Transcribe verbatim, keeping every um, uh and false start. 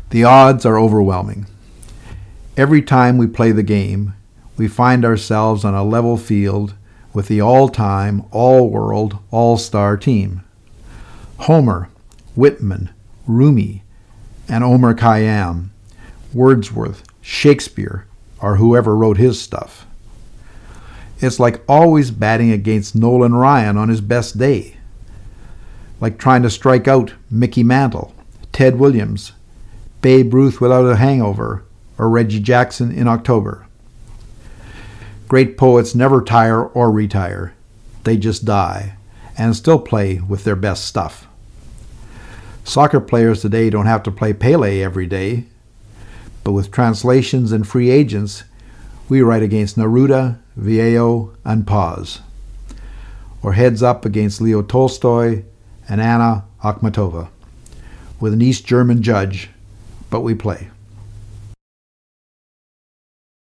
The odds are overwhelming. Every time we play the game, we find ourselves on a level field with the all-time, all-world, all-star team. Homer, Whitman, Rumi, and Omar Khayyam, Wordsworth, Shakespeare, or whoever wrote his stuff. It's like always batting against Nolan Ryan on his best day. Like trying to strike out Mickey Mantle, Ted Williams, Babe Ruth without a hangover, or Reggie Jackson in October. Great poets never tire or retire. They just die and still play with their best stuff. Soccer players today don't have to play Pele every day, but with translations and free agents, we write against Neruda, Viejo, and Paz, or heads up against Leo Tolstoy and Anna Akhmatova, with an East German judge, but we play.